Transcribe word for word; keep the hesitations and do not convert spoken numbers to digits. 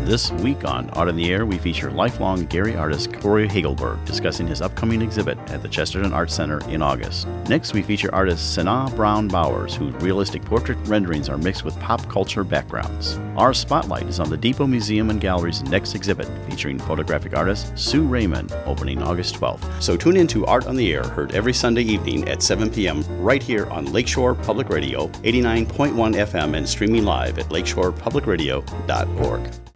This week on Art on the Air, we feature lifelong Gary artist Corey Hagelberg discussing his upcoming exhibit at the Chesterton Art Center in August. Next, we feature artist Sanaa Brown Bowers, whose realistic portrait renderings are mixed with pop culture backgrounds. Our spotlight is on the Depot Museum and Gallery's next exhibit, featuring photographic artist Sue Raymond, opening August twelfth. So tune in to Art on the Air, heard every Sunday evening at seven p.m. right here on Lakeshore Public Radio, eighty-nine point one F M, and streaming live at lakeshore public radio dot org.